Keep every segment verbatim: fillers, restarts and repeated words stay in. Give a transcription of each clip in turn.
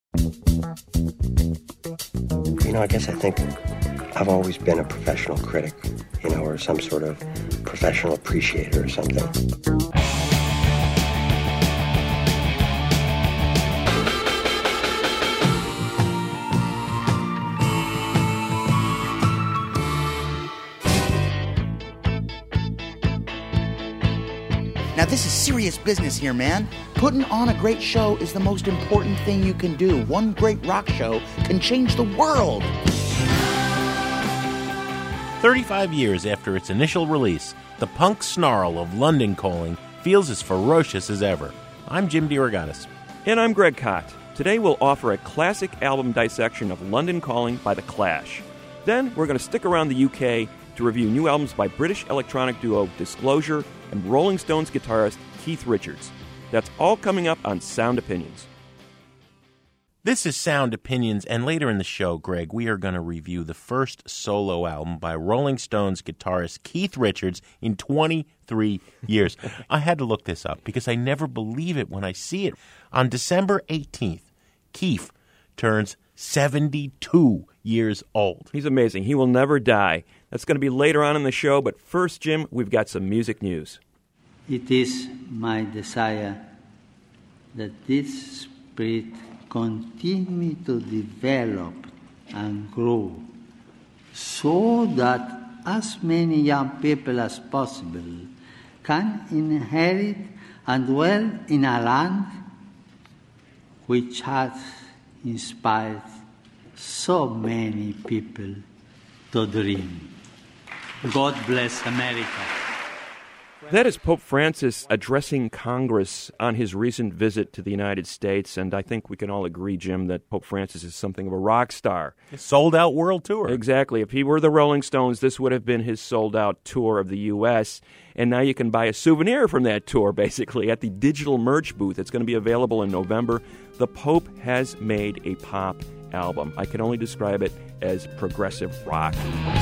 You know, I guess I think I've always been a professional critic, you know, or some sort of professional appreciator or something. Now, this is serious business here, man. Putting on a great show is the most important thing you can do. One great rock show can change the world. thirty-five years after its initial release, the punk snarl of London Calling feels as ferocious as ever. I'm Jim DeRogatis. And I'm Greg Kot. Today we'll offer a classic album dissection of London Calling by The Clash. Then we're going to stick around the U K to review new albums by British electronic duo Disclosure and Rolling Stones guitarist Keith Richards. That's all coming up on Sound Opinions. This is Sound Opinions, and later in the show, Greg, we are going to review the first solo album by Rolling Stones guitarist Keith Richards in twenty-three years. I had to look this up because I never believe it when I see it. On December eighteenth, Keith turns seventy-two years old. He's amazing. He will never die. That's going to be later on in the show, but first, Jim, we've got some music news. It is my desire that this spirit continue to develop and grow so that as many young people as possible can inherit and dwell in a land which has inspired so many people to dream. God bless America. That is Pope Francis addressing Congress on his recent visit to the United States, and I think we can all agree, Jim, that Pope Francis is something of a rock star. A sold-out world tour. Exactly. If he were the Rolling Stones, this would have been his sold-out tour of the U S, and now you can buy a souvenir from that tour, basically, at the digital merch booth. It's going to be available in November. The Pope has made a pop album. I can only describe it as progressive rock.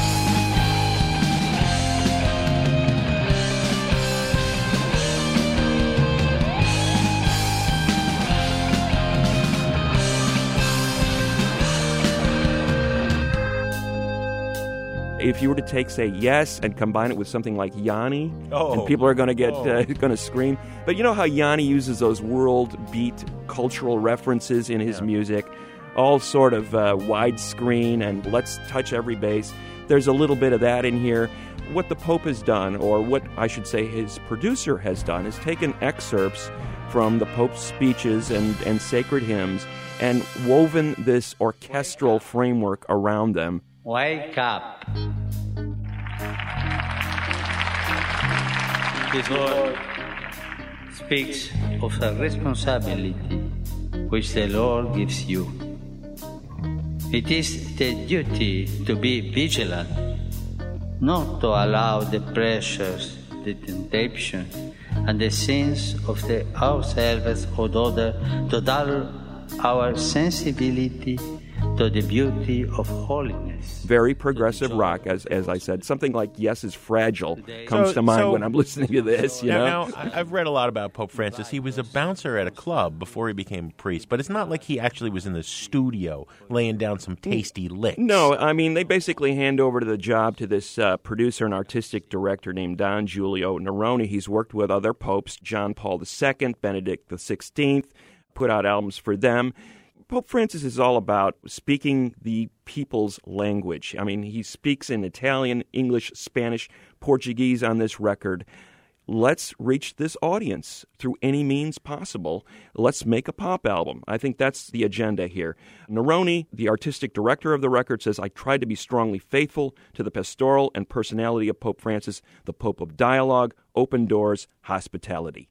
If you were to take, say, Yes and combine it with something like Yanni, oh, and people are going to get oh. uh, going to scream. But you know how Yanni uses those world beat cultural references in his yeah. music, all sort of uh, widescreen and let's touch every base. There's a little bit of that in here. What the Pope has done, or what I should say his producer has done, is taken excerpts from the Pope's speeches and, and sacred hymns and woven this orchestral framework around them. Wake up. This word speaks of a responsibility which the Lord gives you. It is the duty to be vigilant, not to allow the pressures, the temptations, and the sins of the ourselves or other to dull our sensibility to the beauty of holiness. Very progressive rock, as as I said. Something like Yes is Fragile comes so, to mind so, when I'm listening to this, you now, know? Now, I've read a lot about Pope Francis. He was a bouncer at a club before he became a priest, but it's not like he actually was in the studio laying down some tasty licks. No, I mean, they basically hand over to the job to this uh, producer and artistic director named Don Giulio Neroni. He's worked with other popes, John Paul the Second, Benedict the Sixteenth, put out albums for them. Pope Francis is all about speaking the people's language. I mean, he speaks in Italian, English, Spanish, Portuguese on this record. Let's reach this audience through any means possible. Let's make a pop album. I think that's the agenda here. Neroni, the artistic director of the record, says, I tried to be strongly faithful to the pastoral and personality of Pope Francis, the Pope of dialogue, open doors, hospitality.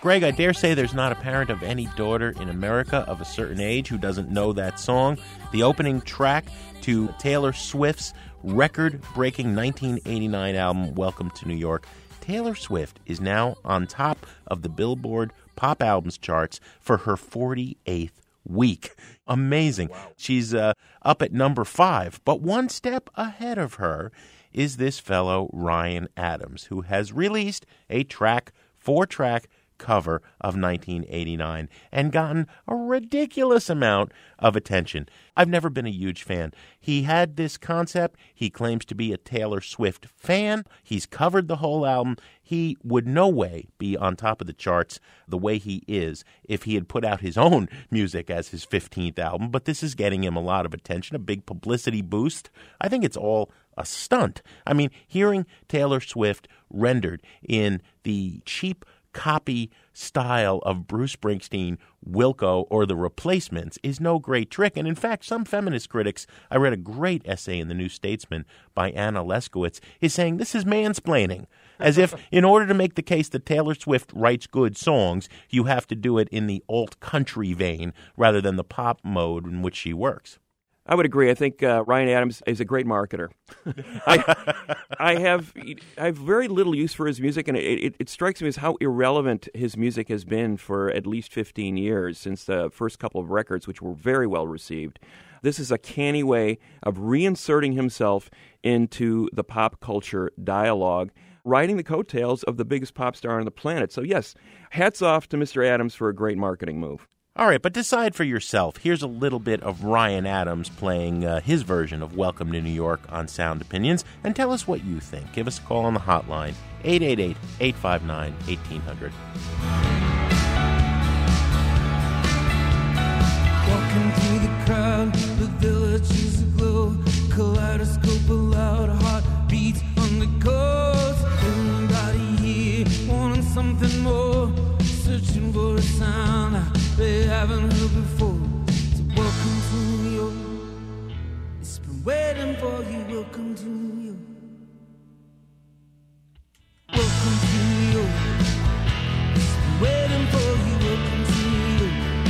Greg, I dare say there's not a parent of any daughter in America of a certain age who doesn't know that song. The opening track to Taylor Swift's record-breaking nineteen eighty-nine album, Welcome to New York. Taylor Swift is now on top of the Billboard Pop Albums charts for her forty-eighth week. Amazing. Wow. She's uh, up at number five, but one step ahead of her is this fellow Ryan Adams, who has released a track, four-track cover of nineteen eighty-nine and gotten a ridiculous amount of attention. I've never been a huge fan. He had this concept. He claims to be a Taylor Swift fan. He's covered the whole album. He would no way be on top of the charts the way he is if he had put out his own music as his fifteenth album, but this is getting him a lot of attention, a big publicity boost. I think it's all a stunt. I mean, hearing Taylor Swift rendered in the cheap copy style of Bruce Springsteen, Wilco, or The Replacements is no great trick. And in fact, some feminist critics, I read a great essay in the New Statesman by Anna Leskowitz, is saying this is mansplaining, as if in order to make the case that Taylor Swift writes good songs, you have to do it in the alt-country vein rather than the pop mode in which she works. I would agree. I think uh, Ryan Adams is a great marketer. I, I have I have very little use for his music, and it, it, it strikes me as how irrelevant his music has been for at least fifteen years, since the first couple of records, which were very well received. This is a canny way of reinserting himself into the pop culture dialogue, riding the coattails of the biggest pop star on the planet. So yes, hats off to Mister Adams for a great marketing move. All right, but decide for yourself. Here's a little bit of Ryan Adams playing uh, his version of Welcome to New York on Sound Opinions, and tell us what you think. Give us a call on the hotline, eight eight eight, eight five nine, one eight hundred. Walking through the crowd, the village is aglow, kaleidoscope allowed, heartbeats on the coast. Everybody here wanting something more, searching for a sound they haven't heard before. So welcome to New York. It's been waiting for you. Welcome to New York. Welcome to New York. It's been waiting for you. Welcome to New York.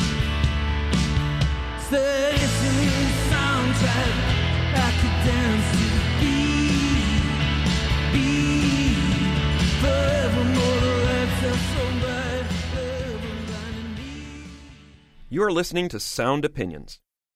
Say it's a new soundtrack. I could dance to the beat, beat. Forevermore the lights are so bright. You are listening to Sound Opinions.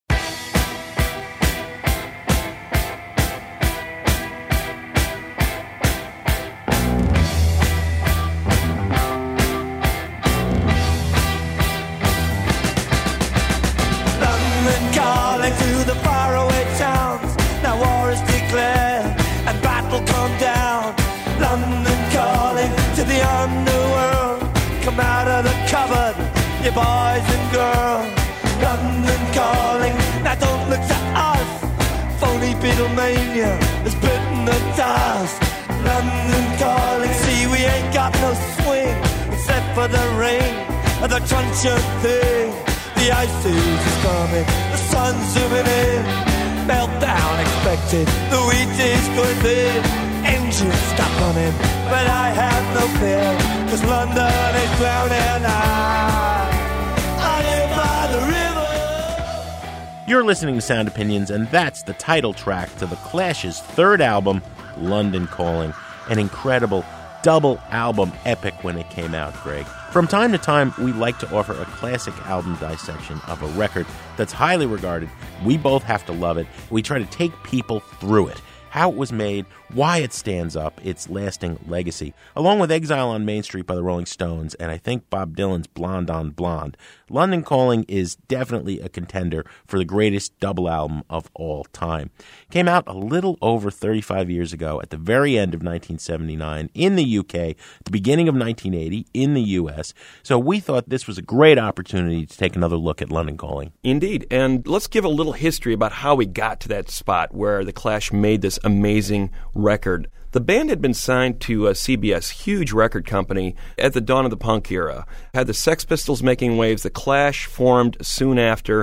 London calling to the faraway towns. Now war is declared and battle come down. London calling to the underworld. Come out of the cupboard, you boys and girls. London calling, now don't look to us. Phony Beatlemania has bitten the dust. London calling, see we ain't got no swing except for the rain and the truncheon thing. The ice age is coming, the sun's zooming in. Meltdown expected, the wheat is going thin. Engines stop running, but I have no fear, cause London is drowning. I, I live by the river. You're listening to Sound Opinions, and that's the title track to The Clash's third album, London Calling. An incredible double album epic when it came out, Greg. From time to time, we like to offer a classic album dissection of a record that's highly regarded. We both have to love it. We try to take people through it, how it was made, why it stands up, its lasting legacy. Along with Exile on Main Street by the Rolling Stones, and I think Bob Dylan's Blonde on Blonde, London Calling is definitely a contender for the greatest double album of all time. Came out a little over thirty-five years ago at the very end of nineteen seventy-nine in the U K, the beginning of nineteen eighty in the U S, so we thought this was a great opportunity to take another look at London Calling. Indeed, and let's give a little history about how we got to that spot where The Clash made this amazing record. The band had been signed to a C B S, huge record company, at the dawn of the punk era. Had the Sex Pistols making waves. The Clash formed soon after.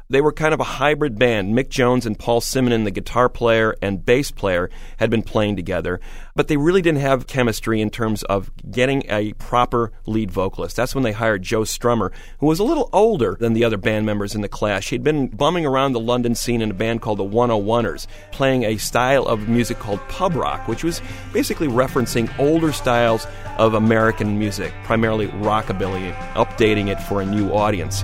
They were kind of a hybrid band. Mick Jones and Paul Simonon, the guitar player and bass player, had been playing together, but they really didn't have chemistry in terms of getting a proper lead vocalist. That's when they hired Joe Strummer, who was a little older than the other band members in The Clash. He'd been bumming around the London scene in a band called the one oh oneers, playing a style of music called pub rock, which was basically referencing older styles of American music, primarily rockabilly, updating it for a new audience.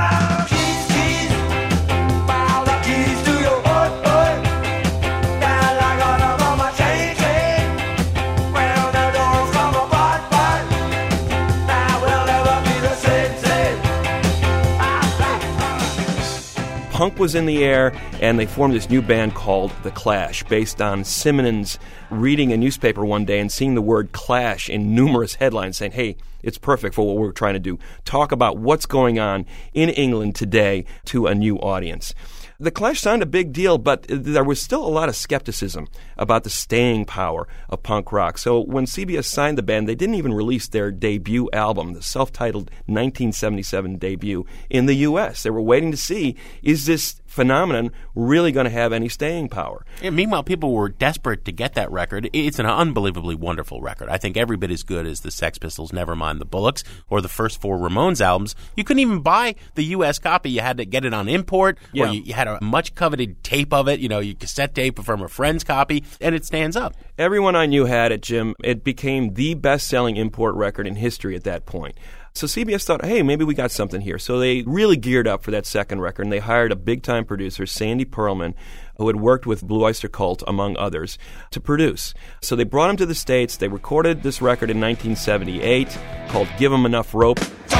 Punk was in the air, and they formed this new band called The Clash, based on Simonon's reading a newspaper one day and seeing the word Clash in numerous headlines, saying, hey, it's perfect for what we're trying to do. Talk about what's going on in England today to a new audience. The Clash sounded a big deal, but there was still a lot of skepticism about the staying power of punk rock. So when C B S signed the band, they didn't even release their debut album, the self-titled nineteen seventy-seven debut, in the U S. They were waiting to see, is this phenomenon really going to have any staying power? And meanwhile, people were desperate to get that record. It's an unbelievably wonderful record. I think every bit as good as the Sex Pistols' Nevermind the Bollocks or the first four Ramones albums. You couldn't even buy the U S copy. You had to get it on import, yeah. or you, you had a much-coveted tape of it, you know, you cassette tape from a friend's copy, and it stands up. Everyone I knew had it, Jim. It became the best-selling import record in history at that point. So C B S thought, hey, maybe we got something here. So they really geared up for that second record, and they hired a big-time producer, Sandy Pearlman, who had worked with Blue Oyster Cult, among others, to produce. So they brought him to the States. They recorded this record in nineteen seventy-eight called Give 'Em Enough Rope.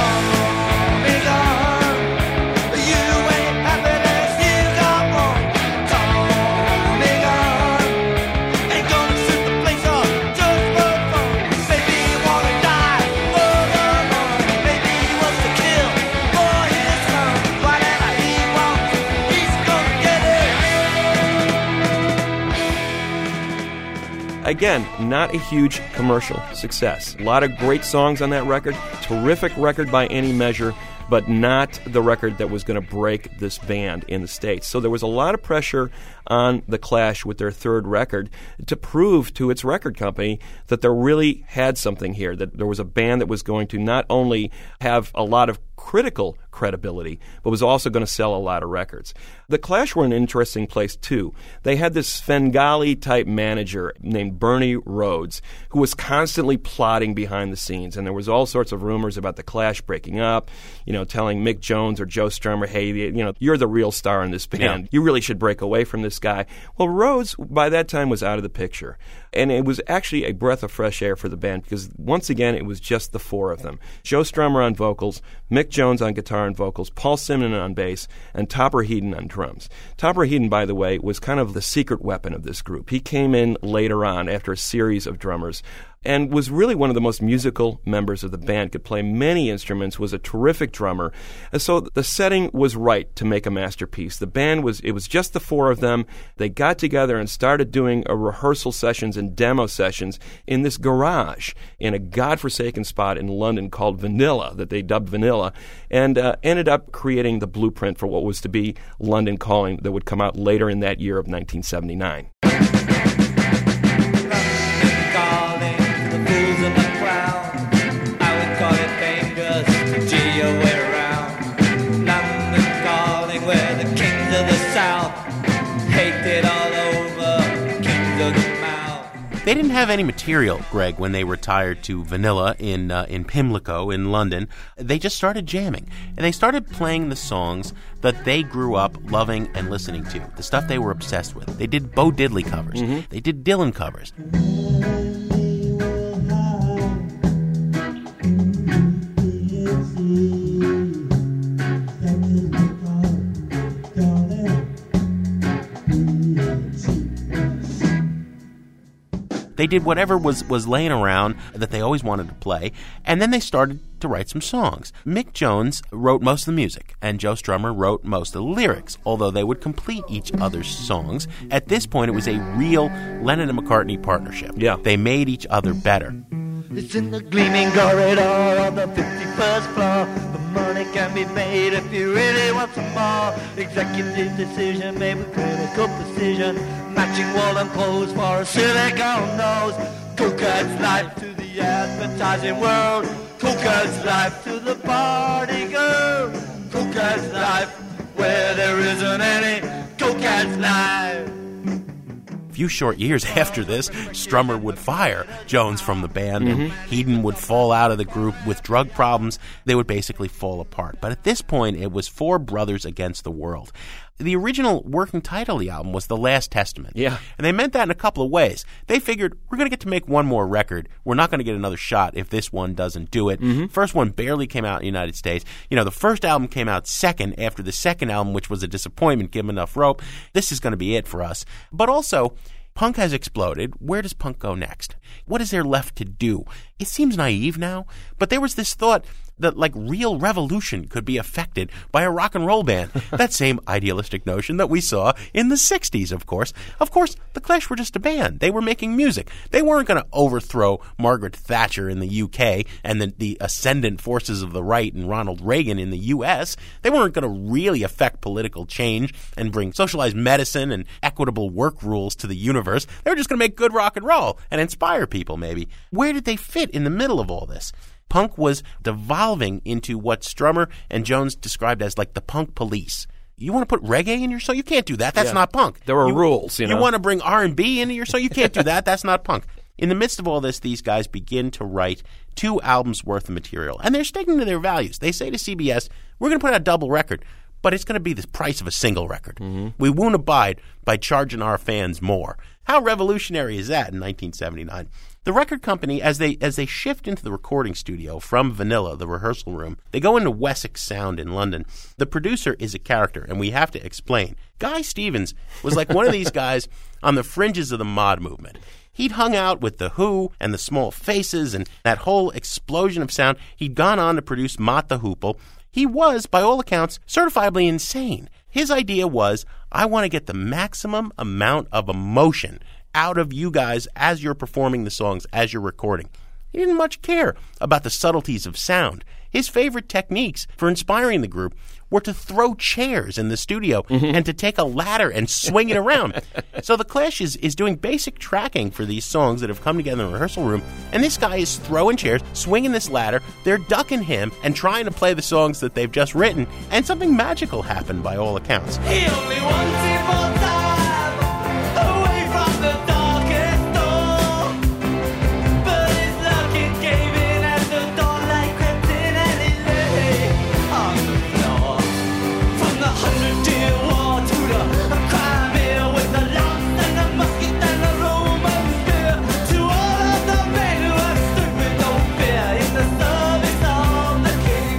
Again, not a huge commercial success. A lot of great songs on that record. Terrific record by any measure, but not the record that was going to break this band in the States. So there was a lot of pressure on The Clash with their third record to prove to its record company that they really had something here, that there was a band that was going to not only have a lot of critical credibility, but was also going to sell a lot of records. The Clash were in an interesting place, too. They had this Svengali-type manager named Bernie Rhodes, who was constantly plotting behind the scenes, and there was all sorts of rumors about the Clash breaking up, you know, telling Mick Jones or Joe Strummer, hey, you know, you're the real star in this band. Yeah. You really should break away from this guy. Well, Rhodes, by that time, was out of the picture, and it was actually a breath of fresh air for the band, because once again, it was just the four of them. Joe Strummer on vocals, Mick Jones on guitar and vocals, Paul Simonon on bass, and Topper Headon on drums. Topper Headon, by the way, was kind of the secret weapon of this group. He came in later on after a series of drummers and was really one of the most musical members of the band, could play many instruments, was a terrific drummer. And so the setting was right to make a masterpiece. The band was, it was just the four of them. They got together and started doing a rehearsal sessions and demo sessions in this garage in a godforsaken spot in London called Vanilla, that they dubbed Vanilla, and uh, ended up creating the blueprint for what was to be London Calling that would come out later in that year of nineteen seventy-nine. They didn't have any material, Greg, when they retired to Vanilla in uh, in Pimlico in London. They just started jamming, and they started playing the songs that they grew up loving and listening to, the stuff they were obsessed with. They did Bo Diddley covers. Mm-hmm. They did Dylan covers. They did whatever was, was laying around that they always wanted to play, and then they started to write some songs. Mick Jones wrote most of the music, and Joe Strummer wrote most of the lyrics, although they would complete each other's songs. At this point, it was a real Lennon and McCartney partnership. Yeah. They made each other better. It's in the gleaming corridor of the fifty-first floor. The money can be made if you really want some more. Executive decision made with critical precision, matching wool and clothes for a silicone nose. Coke adds life to the advertising world. Coke adds life to the party girl. Coke adds life where there isn't any. Coke adds life. A few short years after this, Strummer would fire Jones from the band, and mm-hmm. Headon would fall out of the group with drug problems. They would basically fall apart. But at this point, it was Four Brothers Against the World. The original working title of the album was The Last Testament. Yeah. And they meant that in a couple of ways. They figured, we're going to get to make one more record. We're not going to get another shot if this one doesn't do it. Mm-hmm. First one barely came out in the United States. You know, the first album came out second after the second album, which was a disappointment, Give 'Em Enough Rope. This is going to be it for us. But also, punk has exploded. Where does punk go next? What is there left to do? It seems naive now, but there was this thought that, like, real revolution could be affected by a rock and roll band. That same idealistic notion that we saw in the sixties, of course. Of course, the Clash were just a band. They were making music. They weren't going to overthrow Margaret Thatcher in the U K and the, the ascendant forces of the right and Ronald Reagan in the U S. They weren't going to really affect political change and bring socialized medicine and equitable work rules to the universe. They were just going to make good rock and roll and inspire people, maybe. Where did they fit in the middle of all this? Punk was devolving into what Strummer and Jones described as like the punk police. You want to put reggae in your song? You can't do that. That's yeah. not punk. There were you, rules, you know. You want to bring R and B into your song? You can't do that. That's not punk. In the midst of all this, these guys begin to write two albums worth of material. And they're sticking to their values. They say to C B S, we're going to put out a double record, but it's going to be the price of a single record. Mm-hmm. We won't abide by charging our fans more. How revolutionary is that in nineteen seventy-nine? The record company, as they as they shift into the recording studio from Vanilla, the rehearsal room, they go into Wessex Sound in London. The producer is a character, and we have to explain. Guy Stevens was like one of these guys on the fringes of the mod movement. He'd hung out with The Who and the Small Faces and that whole explosion of sound. He'd gone on to produce Mott the Hoople. He was, by all accounts, certifiably insane. His idea was, I want to get the maximum amount of emotion out of you guys as you're performing the songs, as you're recording. He didn't much care about the subtleties of sound. His favorite techniques for inspiring the group were to throw chairs in the studio mm-hmm. and to take a ladder and swing it around. So the Clash is, is doing basic tracking for these songs that have come together in the rehearsal room, and this guy is throwing chairs, swinging this ladder, they're ducking him and trying to play the songs that they've just written, and something magical happened by all accounts. He only wanted more time away from the darkest door, but his luck it gave in as the dawnlight crept in and he lay on the floor. From the Hundred-Year War to the Crimea with the lance and the musket and the Roman spear, to all of the men who are stupid, don't fear, in the service of the king.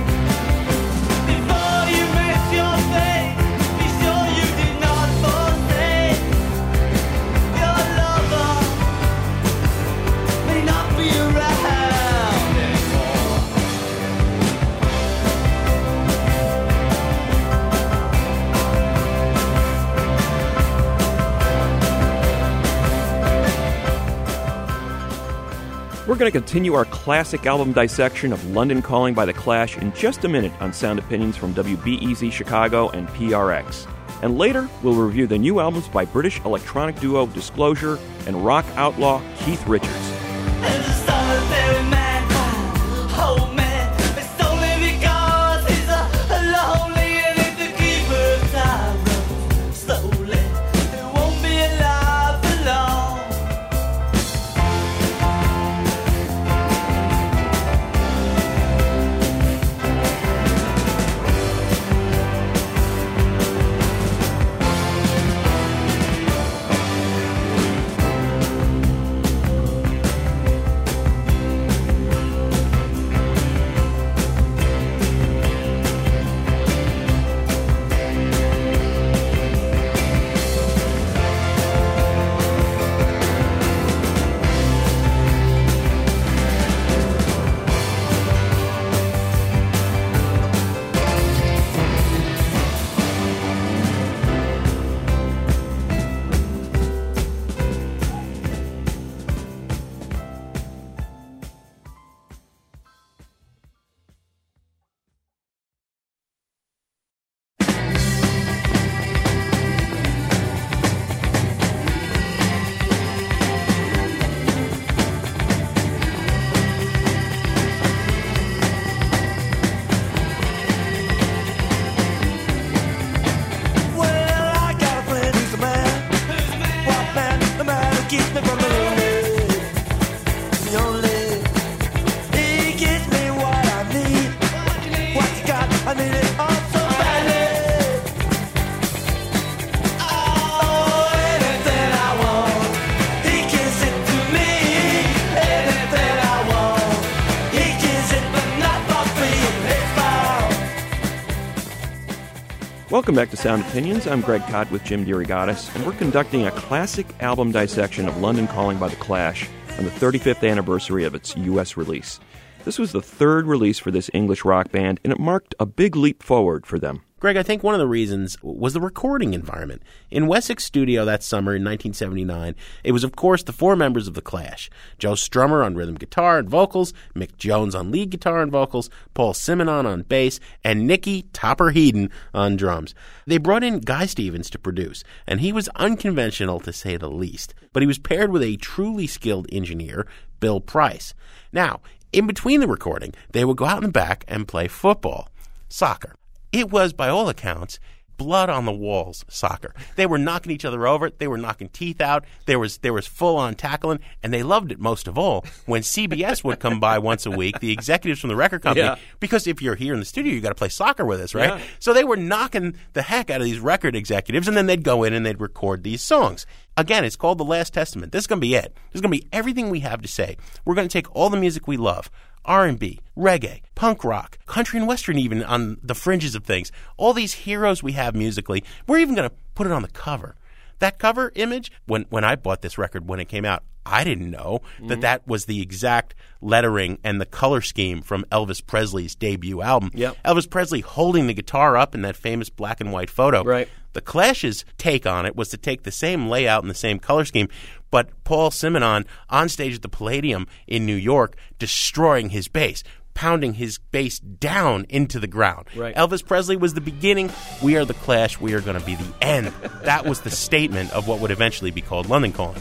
Before you miss your fate, be sure you did not forsake your lover. May not be around anymore. We're going to continue our classic album dissection of London Calling by The Clash in just a minute on Sound Opinions from W B E Z Chicago and P R X. And later, we'll review the new albums by British electronic duo Disclosure and rock outlaw Keith Richards. There's a solitary man called Hope Man. It's only because he's a lonely and if the keeper's time runs slowly, he won't be alive for long. Welcome back to Sound Opinions. I'm Greg Kot with Jim DeRogatis, and we're conducting a classic album dissection of London Calling by The Clash on the thirty-fifth anniversary of its U S release. This was the third release for this English rock band, and it marked a big leap forward for them. Greg, I think one of the reasons was the recording environment. In Wessex Studio that summer in nineteen seventy-nine, it was, of course, the four members of The Clash. Joe Strummer on rhythm guitar and vocals, Mick Jones on lead guitar and vocals, Paul Simonon on bass, and Nicky Topper Headon on drums. They brought in Guy Stevens to produce, and he was unconventional to say the least. But he was paired with a truly skilled engineer, Bill Price. Now, in between the recording, they would go out in the back and play football, soccer. It was, by all accounts, blood on the walls soccer. They were knocking each other over. They were knocking teeth out. There was there was full-on tackling, and they loved it most of all when C B S would come by once a week, the executives from the record company, yeah. because if you're here in the studio, you got to play soccer with us, right? Yeah. So they were knocking the heck out of these record executives, and then they'd go in and they'd record these songs. Again, it's called The Last Testament. This is going to be it. This is going to be everything we have to say. We're going to take all the music we love, R and B, reggae, punk rock, country and western even on the fringes of things. All these heroes we have musically, we're even going to put it on the cover. That cover image, when, when I bought this record when it came out, I didn't know mm-hmm. that that was the exact lettering and the color scheme from Elvis Presley's debut album. Yep. Elvis Presley holding the guitar up in that famous black and white photo. Right. The Clash's take on it was to take the same layout and the same color scheme, but Paul Simonon on stage at the Palladium in New York destroying his bass, pounding his bass down into the ground. Right. Elvis Presley was the beginning. We are the Clash. We are going to be the end. That was the statement of what would eventually be called London Calling.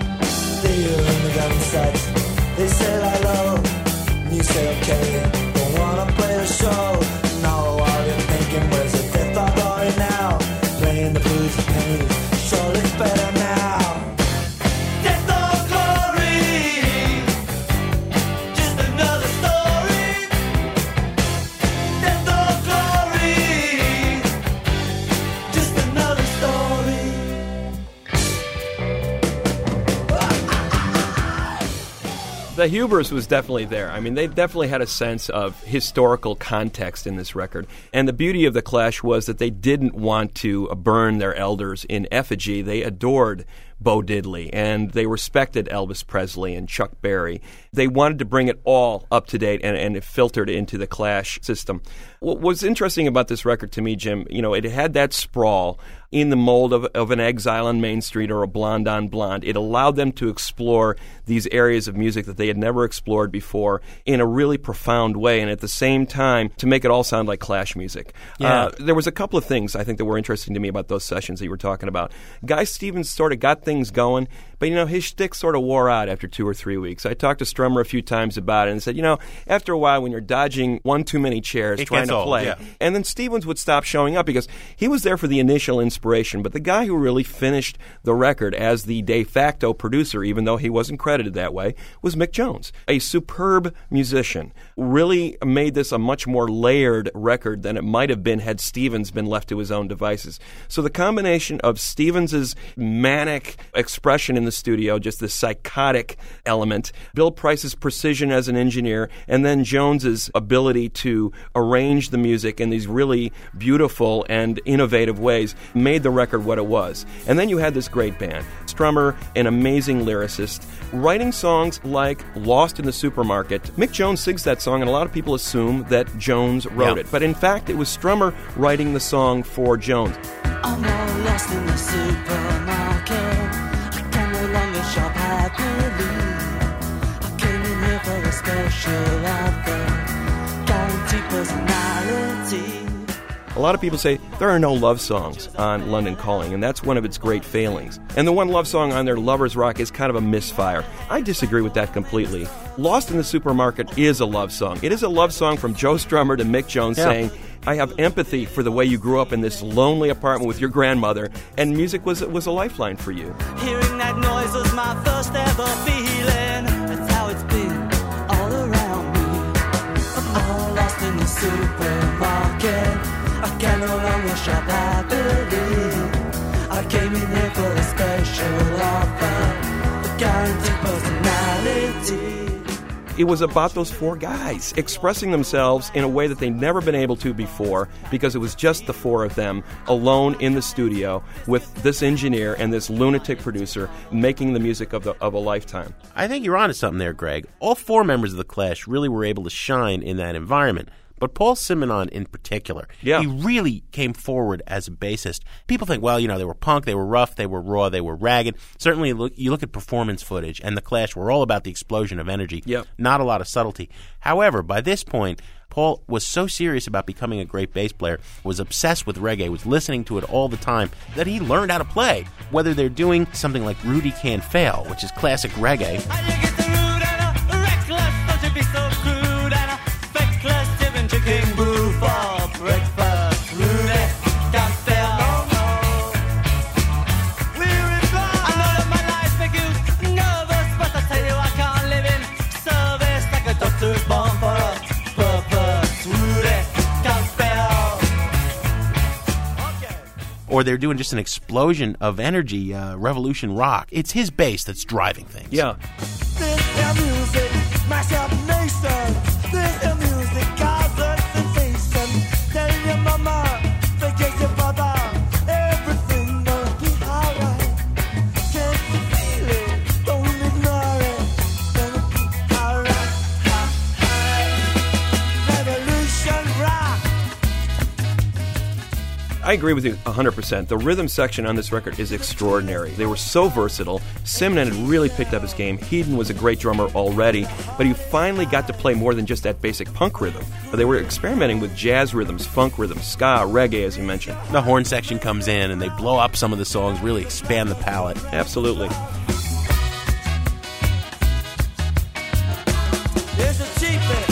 They hear in the gunset, they say hello, and you say okay, don't wanna play the show. No, all you're thinking was a death by glory now, playing the blues and pennies, sure looks better now. Death or glory, just another story. Death or glory, just another story. The hubris was definitely there. I mean, they definitely had a sense of historical context in this record. And the beauty of The Clash was that they didn't want to burn their elders in effigy. They adored Bo Diddley, and they respected Elvis Presley and Chuck Berry. They wanted to bring it all up to date, and, and it filtered into the Clash system. What was interesting about this record to me, Jim, you know, it had that sprawl in the mold of, of an Exile on Main Street or a Blonde on Blonde. It allowed them to explore these areas of music that they had never explored before in a really profound way, and at the same time to make it all sound like Clash music. Yeah. Uh, there was a couple of things I think that were interesting to me about those sessions that you were talking about. Guy Stevens sort of got things going, but, you know, his shtick sort of wore out after two or three weeks. I talked to Strummer a few times about it and said, you know, after a while when you're dodging one too many chairs it trying to old, play, yeah. and then Stevens would stop showing up because he was there for the initial inspiration, but the guy who really finished the record as the de facto producer, even though he wasn't credited that way, was Mick Jones, a superb musician. Really made this a much more layered record than it might have been had Stevens been left to his own devices. So the combination of Stevens's manic expression in the studio, just the psychotic element, Bill Price's precision as an engineer, and then Jones's ability to arrange the music in these really beautiful and innovative ways made the record what it was. And then you had this great band. Strummer, an amazing lyricist, writing songs like Lost in the Supermarket. Mick Jones sings that song, and a lot of people assume that Jones wrote yeah. it. But in fact, it was Strummer writing the song for Jones. I'm all lost in the supermarket. I can no longer shop happily. I came in here for a special offer, guaranteed personality. A lot of people say there are no love songs on London Calling, and that's one of its great failings. And the one love song on their Lovers Rock is kind of a misfire. I disagree with that completely. Lost in the Supermarket is a love song. It is a love song from Joe Strummer to Mick Jones yeah. saying, I have empathy for the way you grew up in this lonely apartment with your grandmother, and music was was a lifeline for you. Hearing that noise was my first ever feeling. That's how it's been all around me. I'm all lost in the supermarket. I can no longer shop happily. I came in here for a special offer, a guaranteed personality. it was about those four guys expressing themselves in a way that they'd never been able to before, because it was just the four of them alone in the studio with this engineer and this lunatic producer making the music of the of a lifetime. I think you're onto something there, Greg. All four members of the Clash really were able to shine in that environment. But Paul Simonon in particular, yeah. he really came forward as a bassist. People think, well, you know, they were punk, they were rough, they were raw, they were ragged. Certainly, look, you look at performance footage, and the Clash were all about the explosion of energy, yep. not a lot of subtlety. However, by this point, Paul was so serious about becoming a great bass player, was obsessed with reggae, was listening to it all the time, that he learned how to play. Whether they're doing something like Rudy Can't Fail, which is classic reggae, Chicken brew for breakfast, Rudy can't fail. No, no. Weary fly. I know that my life make you nervous, but I tell you I can't live in service like a doctor's born for a purpose. Rudy can't fail. Okay. Or they're doing just an explosion of energy, uh, revolution rock. It's his bass that's driving things. Yeah. This here music, mash up nations. This here music, causes sensation. Tell your mama, forget your brother. Everything gonna be alright. Can't you feel it? Don't ignore it. Gonna be alright. Ha, ha. Revolution rock. I agree with you one hundred percent. The rhythm section on this record is extraordinary. They were so versatile. Simonon had really picked up his game. Headon was a great drummer already, but he finally got to play more than just that basic punk rhythm. They were experimenting with jazz rhythms, funk rhythms, ska, reggae, as you mentioned. The horn section comes in, and they blow up some of the songs, really expand the palette. Absolutely. Here's a cheapie.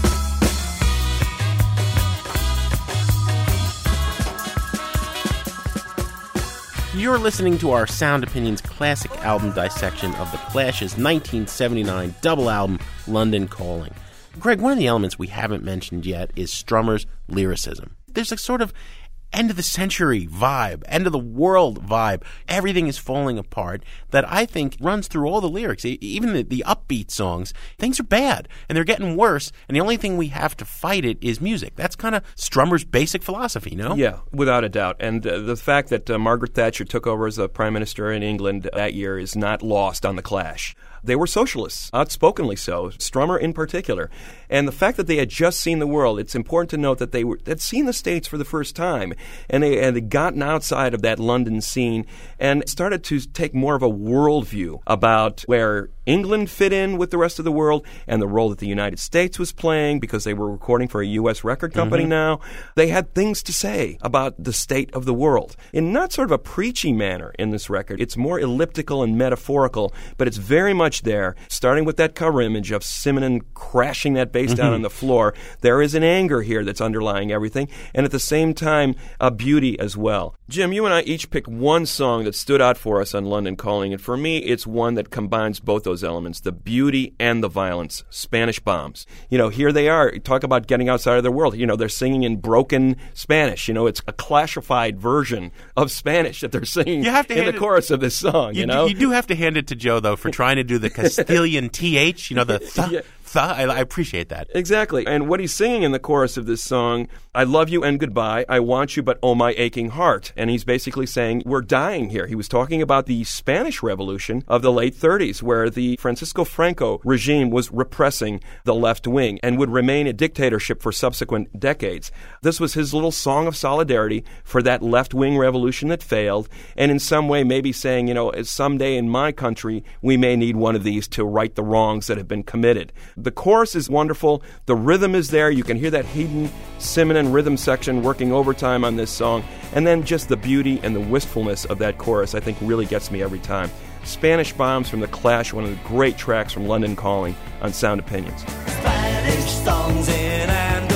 You're listening to our Sound Opinions classic album dissection of the Clash's nineteen seventy-nine double album, London Calling. Greg, one of the elements we haven't mentioned yet is Strummer's lyricism. There's a sort of end-of-the-century vibe, end-of-the-world vibe. Everything is falling apart that I think runs through all the lyrics. Even the, the upbeat songs, things are bad, and they're getting worse, and the only thing we have to fight it is music. That's kind of Strummer's basic philosophy, no? Yeah, without a doubt. And uh, the fact that uh, Margaret Thatcher took over as a prime minister in England that year is not lost on the Clash. They were socialists, outspokenly so, Strummer in particular. And the fact that they had just seen the world, it's important to note that they were had seen the States for the first time, and they had gotten outside of that London scene and started to take more of a worldview about where England fit in with the rest of the world and the role that the United States was playing, because they were recording for a U S record company mm-hmm. now. They had things to say about the state of the world in not sort of a preachy manner in this record. It's more elliptical and metaphorical, but it's very much there, starting with that cover image of Simonon crashing that bass mm-hmm. down on the floor. There is an anger here that's underlying everything, and at the same time, a beauty as well. Jim, you and I each picked one song that stood out for us on London Calling, and for me, it's one that combines both those elements, the beauty and the violence, Spanish Bombs. You know, here they are, talk about getting outside of their world. You know, they're singing in broken Spanish. You know, it's a clashified version of Spanish that they're singing you have to in the it, chorus of this song, you, you know? Do, you do have to hand it to Joe, though, for trying to do the Castilian T H, you know, the th, yeah. th. I, I appreciate that. Exactly. And what he's singing in the chorus of this song, I love you and goodbye, I want you but oh my aching heart. And he's basically saying we're dying here. He was talking about the Spanish Revolution of the late thirties, where the Francisco Franco regime was repressing the left wing and would remain a dictatorship for subsequent decades. This was his little song of solidarity for that left-wing revolution that failed, and in some way maybe saying, you know, someday in my country we may need one of these to right the wrongs that have been committed. The chorus is wonderful. The rhythm is there. You can hear that Headon, Simonon rhythm section working overtime on this song. And then just the beauty and the wistfulness of that chorus, I think, really gets me every time. Spanish Bombs from The Clash, one of the great tracks from London Calling on Sound Opinions. Spanish songs in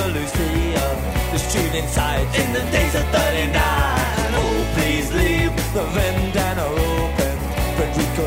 Andalusia, the shooting sights in the days of thirty-nine. Oh, please leave the Vendana open. Federico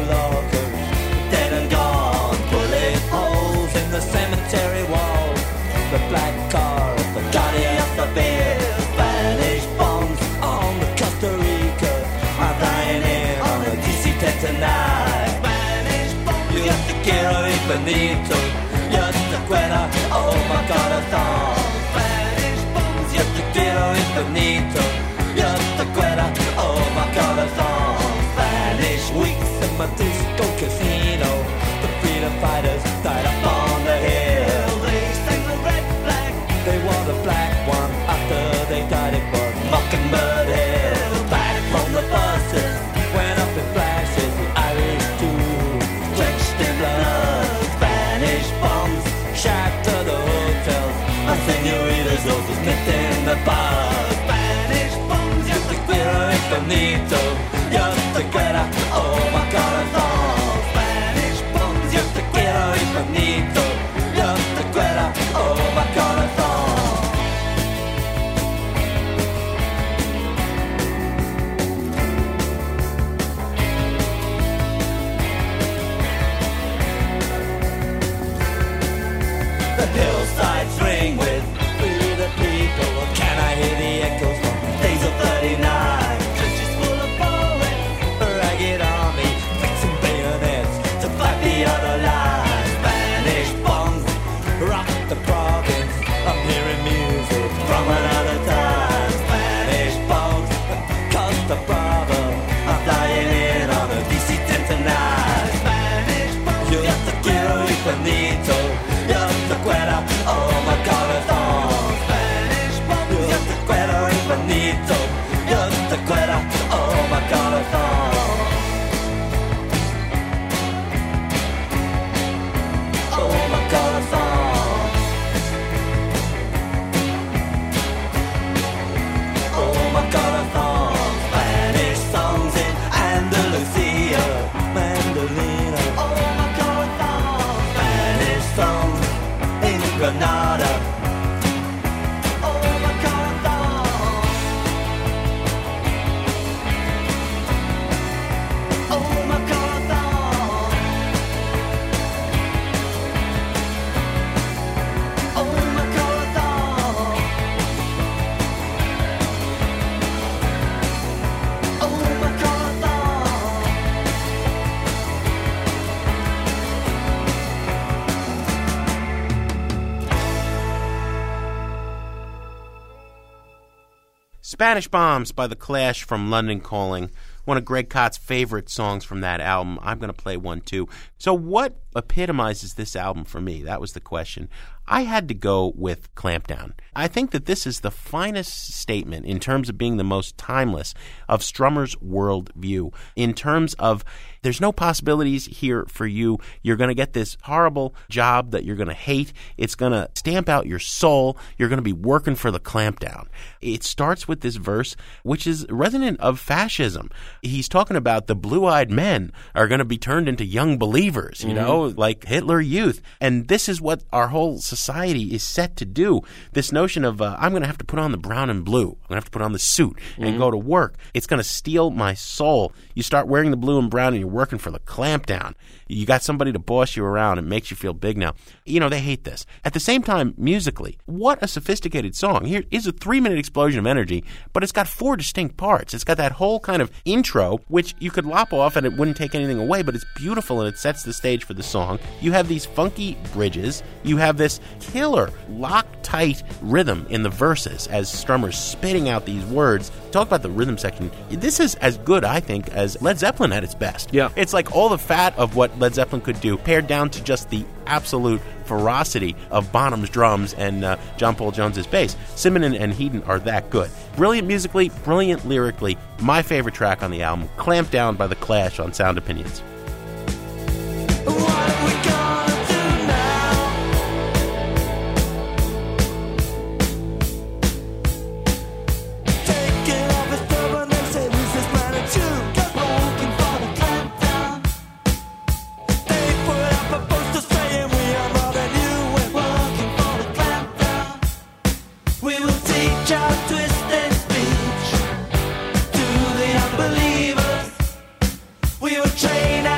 Lorca, dead and gone. Bullet holes in the cemetery wall. The black car, the Guardia of the beer. Spanish bombs on the Costa Rica are dying in on the D C ten tonight. Spanish bombs, you got the Quiero Infinito. You're cuera, oh my corazón. Spanish bombs, yo te quiero infinito. Yo te cuera, oh my corazón. Spanish weeks in my disco casino. The freedom fighters died up on the hill. They sang the red flag, they wore the black one. After they died it was Mockingbird Hill. Back from the buses, went up in flashes. The Irish too, drenched in blood. Spanish bombs shatter the hotels. My senoritas, those who met in the bar. Spanish bombs, yo te quiero infinito. Yo te quiero, oh my corazón. Spanish bombs, yo te quiero infinito. Yo te quiero, oh my corazón. The hillsides ring with free the people. Can I hear the echoes from days of thirty-nine? Churches full of poets, a ragged army, fixing bayonets to fight the other line. Spanish bombs rock the province. I'm hearing music from another time. Spanish bombs cause the problem. I'm flying in on a D C ten tonight. Spanish bombs, yo te quiero infinito. Yo te quiero, oh my corazón. Spanish bombs, yo te quiero infinito. Yo te quiero, oh my corazón. Oh my corazón. Oh my corazón. Spanish songs in Andalusia, Mandolina. Oh my corazón. Spanish songs in Granada. Oh my corazón. Oh my corazón. Oh my corazón. Oh my corazón. Spanish Bombs by The Clash from London Calling. One of Greg Kott's favorite songs from that album. I'm going to play one too. So what epitomizes this album for me? That was the question. I had to go with Clampdown. I think that this is the finest statement in terms of being the most timeless of Strummer's worldview. In terms of there's no possibilities here for you. You're going to get this horrible job that you're going to hate. It's going to stamp out your soul. You're going to be working for the clampdown. It starts with this verse, which is resonant of fascism. He's talking about the blue-eyed men are going to be turned into young believers, you mm-hmm. know, like Hitler Youth. And this is what our whole society is set to do. This notion of uh, I'm going to have to put on the brown and blue. I'm going to have to put on the suit and mm-hmm. go to work. It's going to steal my soul. You start wearing the blue and brown and you're working for the clampdown. You got somebody to boss you around. It makes you feel big now. You know, they hate this. At the same time, musically, what a sophisticated song. Here is a three-minute explosion of energy, but it's got four distinct parts. It's got that whole kind of intro, which you could lop off and it wouldn't take anything away, but it's beautiful and it sets the stage for the song. You have these funky bridges. You have this killer, lock-tight rhythm in the verses as Strummer's spitting out these words. Talk about the rhythm section. This is as good, I think, as Led Zeppelin at its best. Yeah. It's like all the fat of what Led Zeppelin could do, pared down to just the absolute ferocity of Bonham's drums and uh, John Paul Jones's bass. Simonon and Heaton are that good. Brilliant musically, brilliant lyrically. My favorite track on the album, Clampdown by The Clash on Sound Opinions. What are we gonna do now? Taking off his turban, they say, who's this man at you? Just walking for the clampdown. They put up a poster saying we are more than you. We're walking for the clampdown. We will teach our twisted speech to the unbelievers. We will train our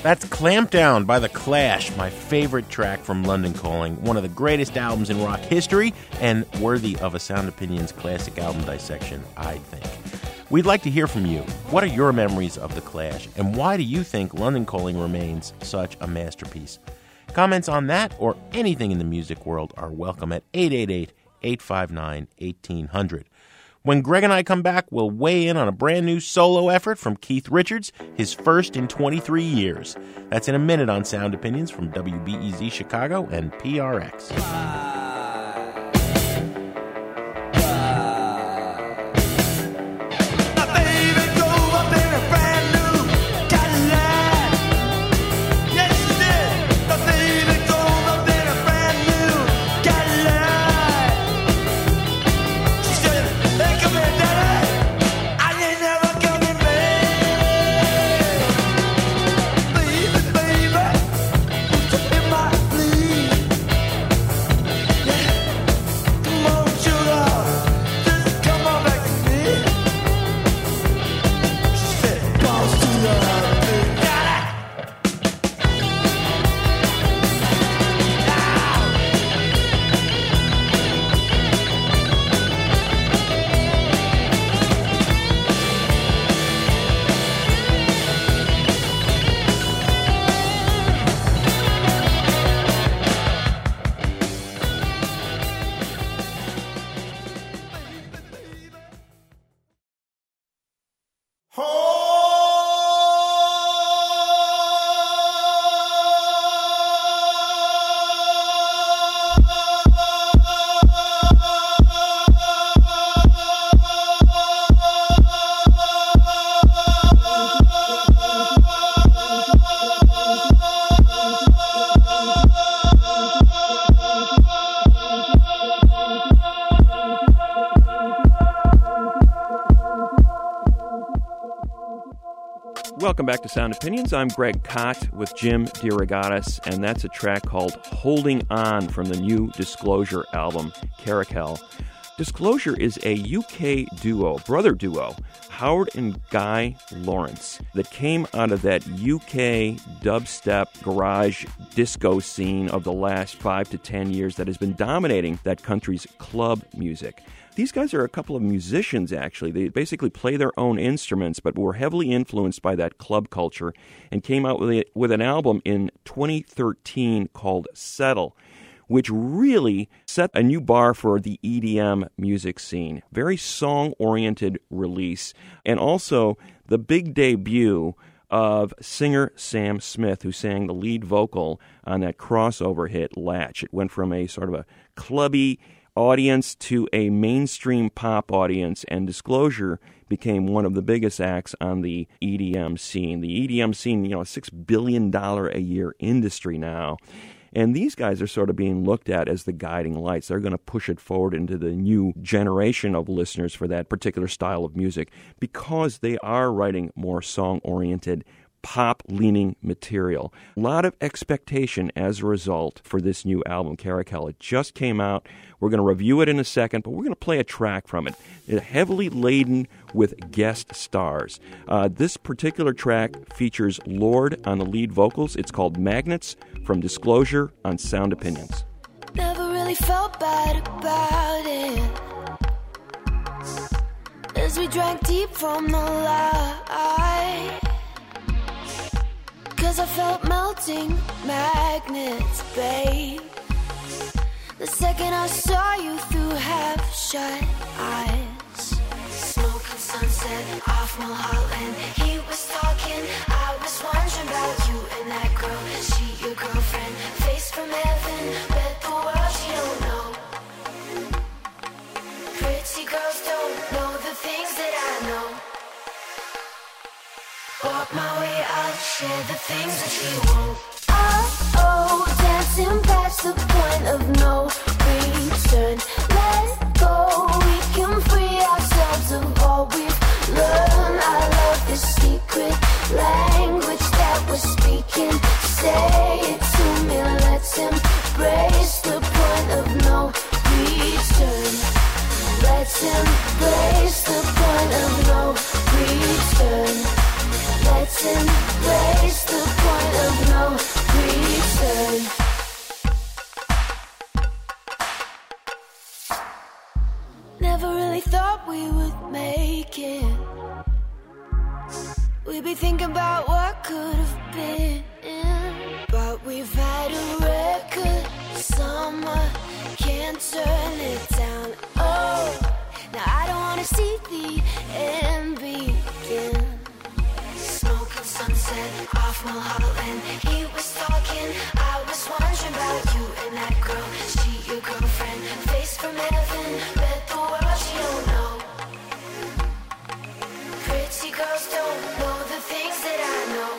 That's Clamp Down by The Clash, my favorite track from London Calling, one of the greatest albums in rock history, and worthy of a Sound Opinions classic album dissection, I think. We'd like to hear from you. What are your memories of The Clash, and why do you think London Calling remains such a masterpiece? Comments on that or anything in the music world are welcome at eight eight eight, eight five nine, one eight zero zero. When Greg and I come back, we'll weigh in on a brand new solo effort from Keith Richards, his first in twenty-three years. That's in a minute on Sound Opinions from W B E Z Chicago and P R X. Welcome back to Sound Opinions. I'm Greg Kot with Jim DeRogatis, and that's a track called Holding On from the new Disclosure album, Caracal. Disclosure is a U K duo, brother duo, Howard and Guy Lawrence, that came out of that U K dubstep garage disco scene of the last five to ten years that has been dominating that country's club music. These guys are a couple of musicians, actually. They basically play their own instruments, but were heavily influenced by that club culture and came out with, a, with an album in twenty thirteen called Settle, which really set a new bar for the E D M music scene. Very song-oriented release, and also the big debut of singer Sam Smith, who sang the lead vocal on that crossover hit, Latch. It went from a sort of a clubby audience to a mainstream pop audience, and Disclosure became one of the biggest acts on the E D M scene. The E D M scene, you know, a six billion dollars a year industry now. And these guys are sort of being looked at as the guiding lights. They're going to push it forward into the new generation of listeners for that particular style of music because they are writing more song-oriented, pop-leaning material. A lot of expectation as a result for this new album, Caracal. It just came out. We're going to review it in a second, but we're going to play a track from it. It's heavily laden with guest stars. Uh, this particular track features Lorde on the lead vocals. It's called Magnets from Disclosure on Sound Opinions. Never really felt bad about it as we drank deep from the light. Cause I felt melting magnets, babe. The second I saw you through half-shut eyes. Smoking sunset off Mulholland. He was talking, I was wondering about you and that girl. She your girlfriend, face from heaven. Bet the world she don't know. Pretty girls don't know the things that I know. Walk my way, I'll share the things that she won't. Oh, oh, dancing past the point of no return. Let go, we can free ourselves of all we've learned. I love this secret language that we're speaking. Say it to me, let's embrace the point of no return. Let's embrace the point of no return. Let's let's embrace the point of no return. Never really thought we would make it. We'd be thinking about what could have been. But we've had a record summer, can't turn it down. Oh, now I don't wanna see the end begin. Smoking sunset off Mulholland. He was talking, I was wondering about you and that girl. She your girlfriend, face from heaven, read the world she don't know. Pretty girls don't know the things that I know.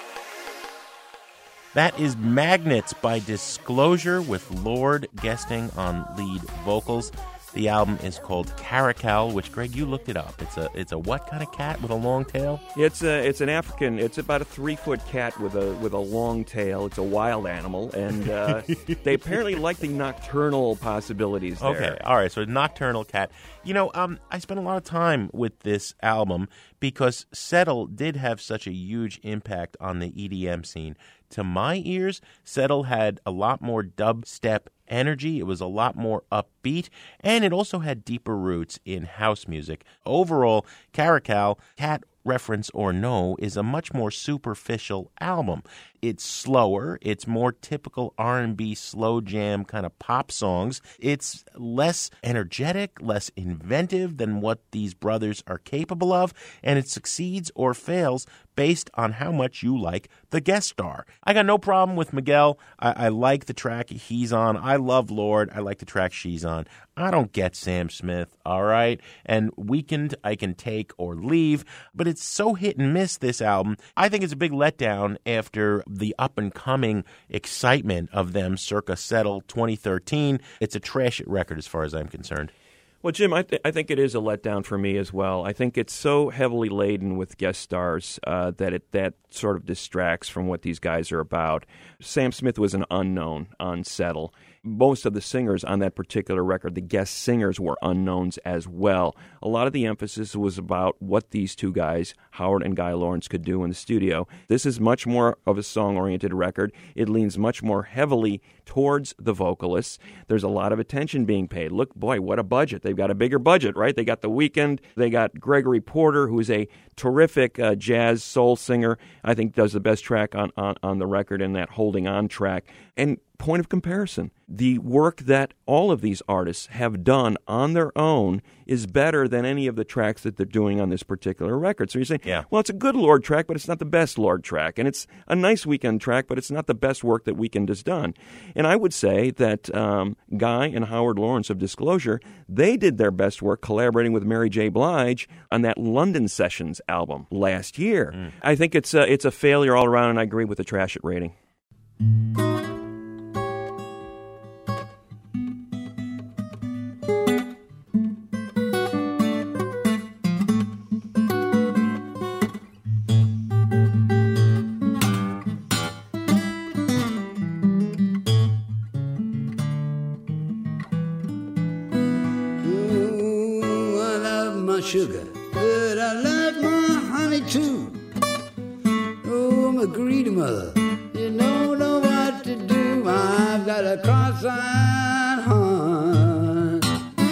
That is Magnets by Disclosure with Lorde guesting on lead vocals. The album is called Caracal, which, Greg, you looked it up. It's a it's a what kind of cat with a long tail? It's a it's an African. It's about a three foot cat with a with a long tail. It's a wild animal, and uh, they apparently like the nocturnal possibilities there. Okay, all right. So nocturnal cat. You know, um, I spent a lot of time with this album because Settle did have such a huge impact on the E D M scene. To my ears, Settle had a lot more dubstep energy. It was a lot more upbeat, and it also had deeper roots in house music. Overall, Caracal, cat reference or no, is a much more superficial album. It's slower. It's more typical R and B slow jam kind of pop songs. It's less energetic, less inventive than what these brothers are capable of, and it succeeds or fails based on how much you like the guest star. I got no problem with Miguel. I, I like the track he's on. I love Lorde. I like the track she's on. I don't get Sam Smith, all right? And Weekend I can take or leave, but it's so hit and miss, this album. I think it's a big letdown after the up-and-coming excitement of them circa Settle twenty thirteen. It's a trash record as far as I'm concerned. Well, Jim, I, th- I think it is a letdown for me as well. I think it's so heavily laden with guest stars uh, that it that sort of distracts from what these guys are about. Sam Smith was an unknown on Settle. Most of the singers on that particular record, the guest singers, were unknowns as well. A lot of the emphasis was about what these two guys, Howard and Guy Lawrence, could do in the studio. This is much more of a song-oriented record. It leans much more heavily towards the vocalists. There's a lot of attention being paid. Look, boy, what a budget. They've got a bigger budget, right? They got The Weeknd. They got Gregory Porter, who's a terrific uh, jazz soul singer. I think does the best track on, on, on the record in that Holding On track. And point of comparison, the work that all of these artists have done on their own is better than any of the tracks that they're doing on this particular record. So you're saying, yeah. well, it's a good Lorde track, but it's not the best Lorde track. And it's a nice Weeknd track, but it's not the best work that Weeknd has done. And I would say that um, Guy and Howard Lawrence of Disclosure, they did their best work collaborating with Mary J. Blige on that London Sessions album last year. Mm. I think it's a, it's a failure all around, and I agree with the Trash It rating. Sugar, but I like my honey too. Oh, I'm a greedy mother. You don't know what to do. I've got a cross-eyed heart.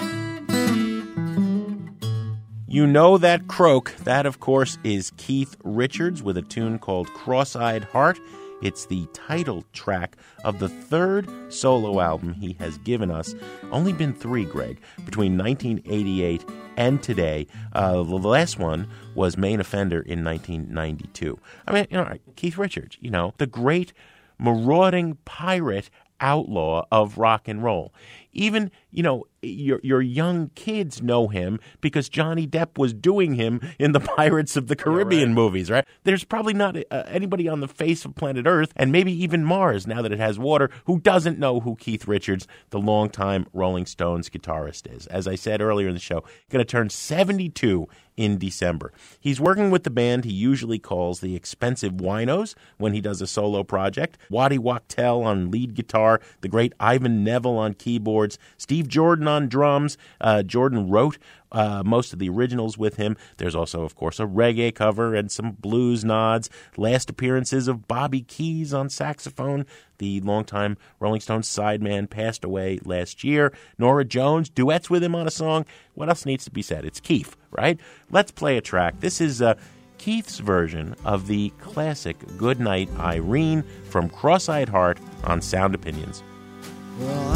You know that croak. That, of course, is Keith Richards with a tune called Cross-Eyed Heart. It's the title track of the third solo album he has given us. Only been three, Greg, between nineteen eighty-eight and today. Uh, the last one was Main Offender in nineteen ninety-two. I mean, you know, Keith Richards, you know, the great marauding pirate outlaw of rock and roll. Even, you know, your your young kids know him because Johnny Depp was doing him in the Pirates of the Caribbean yeah, right. movies, right? There's probably not uh, anybody on the face of planet Earth, and maybe even Mars, now that it has water, who doesn't know who Keith Richards, the longtime Rolling Stones guitarist, is. As I said earlier in the show, going to turn seventy-two in December. He's working with the band he usually calls the Expensive Winos when he does a solo project. Waddy Wachtel on lead guitar, the great Ivan Neville on keyboard, keyboards, Steve Jordan on drums. Uh, Jordan wrote uh, most of the originals with him. There's also, of course, a reggae cover and some blues nods. Last appearances of Bobby Keys on saxophone. The longtime Rolling Stones sideman passed away last year. Norah Jones duets with him on a song. What else needs to be said? It's Keith, right? Let's play a track. This is uh, Keith's version of the classic Goodnight Irene from Cross-Eyed Heart on Sound Opinions. Well,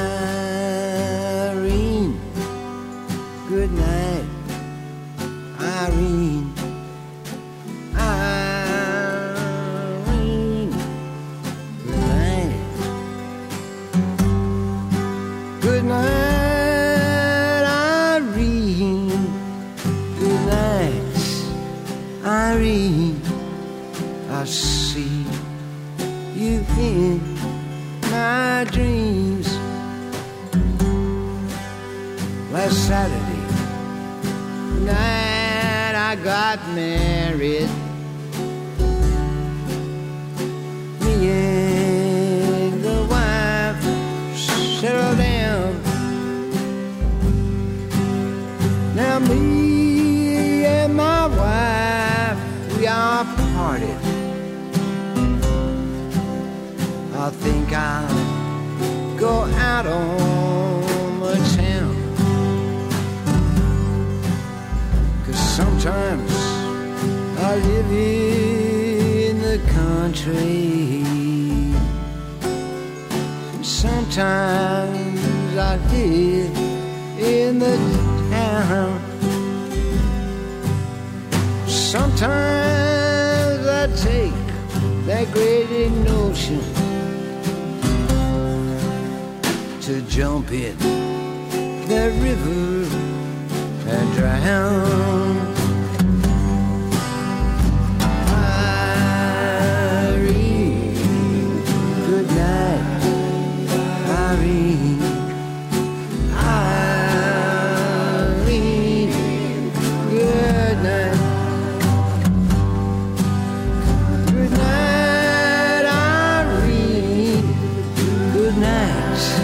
Irene, good night, Irene, Irene, good night, good night, Irene, good night, Irene, I see you in my dreams. Last Saturday night I got married. Me and the wife settled down. Now me and my wife, we are parted. I think I'll go out on the town, 'cause sometimes I live in the country, and sometimes I live in the town. Sometimes I take that great notion to jump in the river and drown. Irene, good night, Irene, Irene, good night, good night, Irene, good night.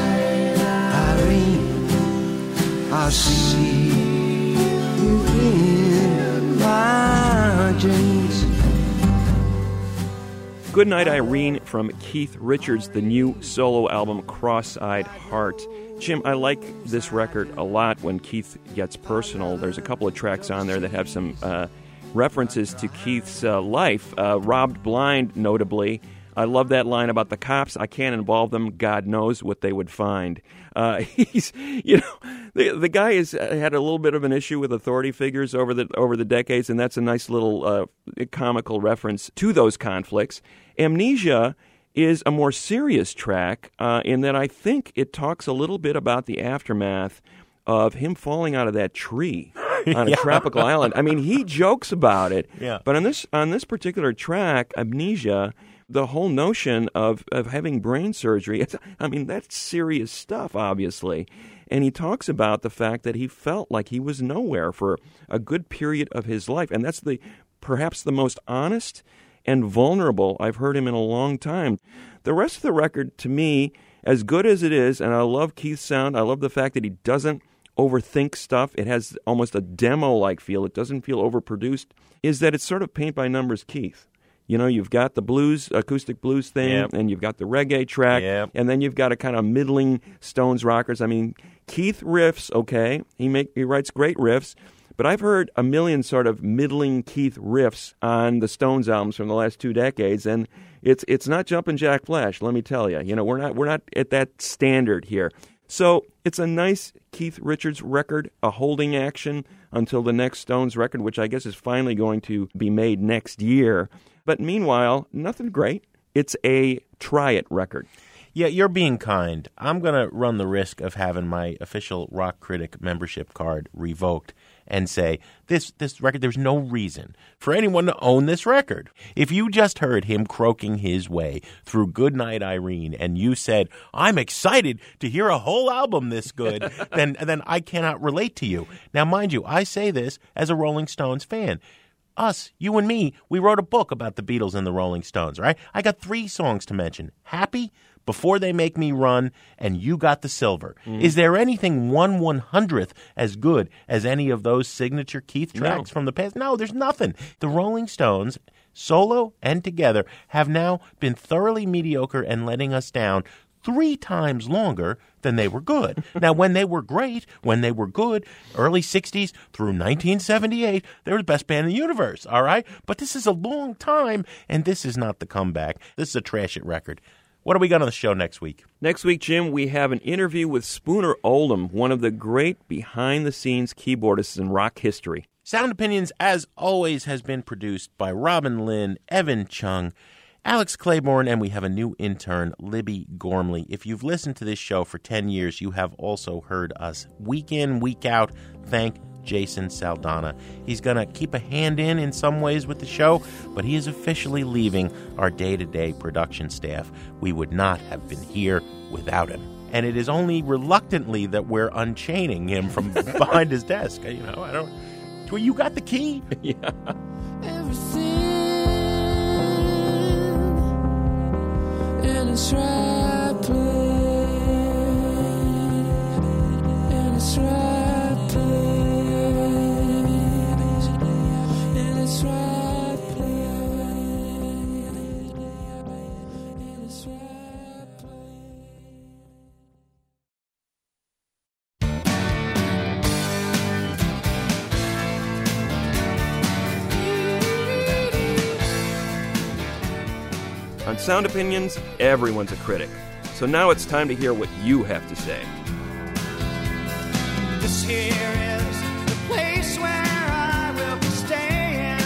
I see you in my dreams. Good Night, Irene from Keith Richards, the new solo album Cross-Eyed Heart. Jim, I like this record a lot when Keith gets personal. There's a couple of tracks on there that have some uh, references to Keith's uh, life. Uh, Robbed Blind, notably. I love that line about the cops. I can't involve them. God knows what they would find. Uh, he's, you know, the the guy has had a little bit of an issue with authority figures over the over the decades, and that's a nice little uh, comical reference to those conflicts. Amnesia is a more serious track uh, in that I think it talks a little bit about the aftermath of him falling out of that tree on a yeah. tropical island. I mean, he jokes about it, yeah. but on this on this particular track, Amnesia, the whole notion of, of having brain surgery, it's, I mean, that's serious stuff, obviously. And he talks about the fact that he felt like he was nowhere for a good period of his life. And that's the perhaps the most honest and vulnerable I've heard him in a long time. The rest of the record, to me, as good as it is, and I love Keith's sound, I love the fact that he doesn't overthink stuff. It has almost a demo-like feel. It doesn't feel overproduced, is that it's sort of paint-by-numbers Keith. You know, you've got the blues, acoustic blues thing, yep. and you've got the reggae track, yep. and then you've got a kind of middling Stones rockers. I mean, Keith riffs, okay, he make he writes great riffs, but I've heard a million sort of middling Keith riffs on the Stones albums from the last two decades, and it's it's not Jumpin' Jack Flash, let me tell you. You know, we're not we're not at that standard here. So it's a nice Keith Richards record, a holding action until the next Stones record, which I guess is finally going to be made next year. But meanwhile, nothing great. It's a try-it record. Yeah, you're being kind. I'm going to run the risk of having my official Rock Critic membership card revoked and say, this this record, there's no reason for anyone to own this record. If you just heard him croaking his way through Goodnight Irene and you said, I'm excited to hear a whole album this good, then then I cannot relate to you. Now, mind you, I say this as a Rolling Stones fan. Us, you and me, we wrote a book about the Beatles and the Rolling Stones, right? I got three songs to mention. Happy, Before They Make Me Run, and You Got the Silver. Mm. Is there anything one one-hundredth as good as any of those signature Keith tracks No. from the past? No, there's nothing. The Rolling Stones, solo and together, have now been thoroughly mediocre and letting us down three times longer than they were good. Now, when they were great, when they were good, early sixties through nineteen seventy-eight, they were the best band in the universe, all right? But this is a long time, and this is not the comeback. This is a trash-it record. What do we got on the show next week? Next week, Jim, we have an interview with Spooner Oldham, one of the great behind-the-scenes keyboardists in rock history. Sound Opinions, as always, has been produced by Robin Lynn, Evan Chung, Alex Claiborne, and we have a new intern, Libby Gormley. If you've listened to this show for ten years, you have also heard us week in, week out thank Jason Saldana. He's going to keep a hand in in some ways with the show, but he is officially leaving our day-to-day production staff. We would not have been here without him. And it is only reluctantly that we're unchaining him from behind his desk. You know, I don't... Well, you got the key? Yeah. Everything in its right place, in its right place, in its right place, in its right place. On Sound Opinions, everyone's a critic. So now it's time to hear what you have to say. This here is the place where I will be staying.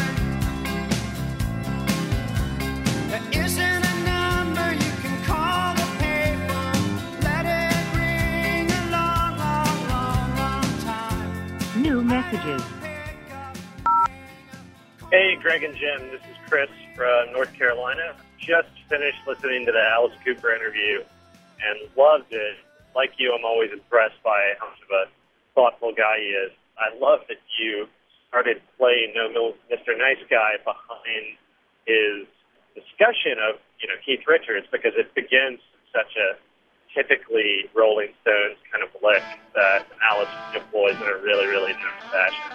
There isn't a number you can call the payphone. Let it ring a long, long, long, long time. New messages. Hey, Greg and Jim. This is Chris from North Carolina. Just finished listening to the Alice Cooper interview and loved it. Like you, I'm always impressed by how much of a thoughtful guy he is. I love that you started playing No Mister Nice Guy behind his discussion of, you know, Keith Richards, because it begins such a typically Rolling Stones kind of lick that Alice employs in a really, really nice fashion.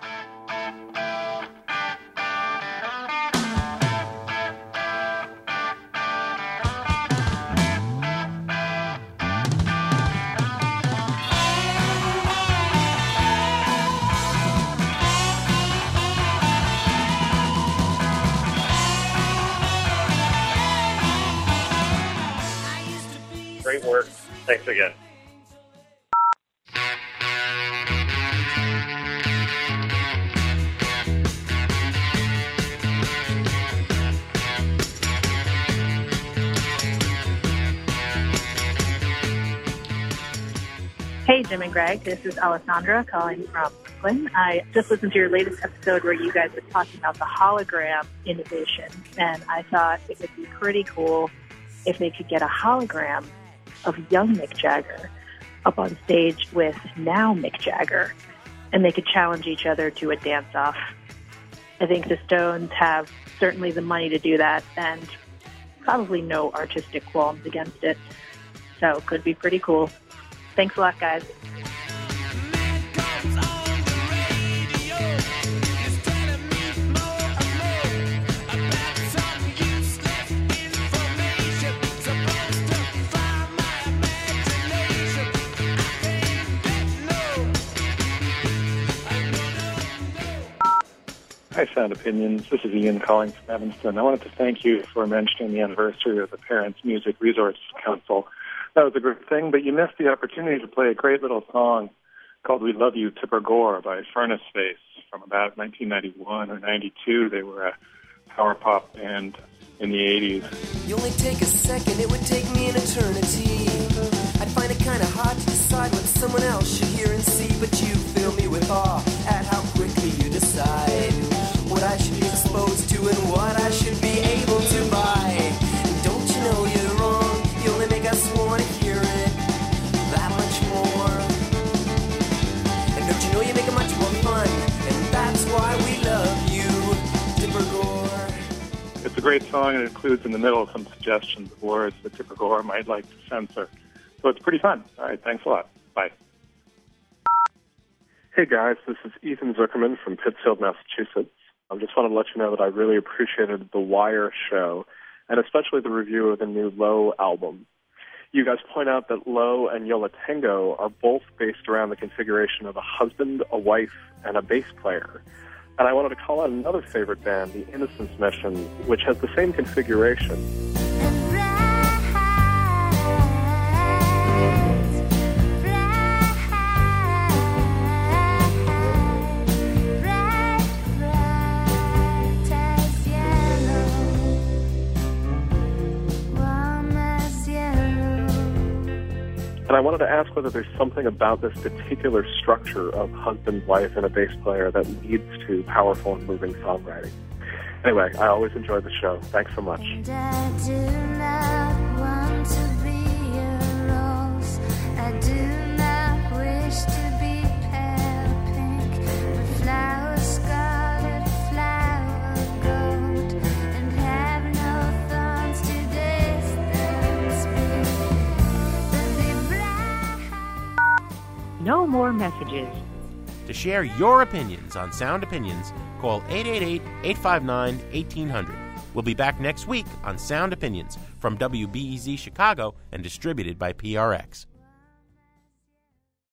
Great work. Thanks again. Hey, Jim and Greg. This is Alessandra calling from Brooklyn. I just listened to your latest episode where you guys were talking about the hologram innovation, and I thought it would be pretty cool if they could get a hologram of young Mick Jagger up on stage with now Mick Jagger, and they could challenge each other to a dance-off. I think the Stones have certainly the money to do that and probably no artistic qualms against it. So could be pretty cool. Thanks a lot, guys. Hi, Sound Opinions. This is Ian calling from Evanston. I wanted to thank you for mentioning the anniversary of the Parents Music Resource Council. That was a great thing, but you missed the opportunity to play a great little song called We Love You, Tipper Gore by Furnace Face from about nineteen ninety-one or ninety-two. They were a power pop band in the eighties. You only take a second, it would take me an eternity. I'd find it kind of hard to decide what someone else should hear and see, but you fill me with awe at how quickly you decide what I should be exposed to and what I should be able to buy. And don't you know you're wrong? You only make us want to hear it that much more. And don't you know you make it much more fun? And that's why we love you, Tipper Gore. It's a great song, and it includes in the middle some suggestions of words that Tipper Gore might like to censor. So it's pretty fun. All right, thanks a lot. Bye. Hey guys, this is Ethan Zuckerman from Pittsfield, Massachusetts. I just wanted to let you know that I really appreciated the Wire show, and especially the review of the new Low album. You guys point out that Low and Yo La Tengo are both based around the configuration of a husband, a wife, and a bass player. And I wanted to call out another favorite band, the Innocence Mission, which has the same configuration. And I wanted to ask whether there's something about this particular structure of husband, wife, and a bass player that leads to powerful and moving songwriting. Anyway, I always enjoy the show. Thanks so much. And I do not want to be a rose. I do not wish to be pale pink, but flower scarlet, flower gold, and have no thorns to distance me. No more messages. To share your opinions on Sound Opinions, call eight eight eight, eight five nine, one eight zero zero. We'll be back next week on Sound Opinions from W B E Z Chicago and distributed by P R X.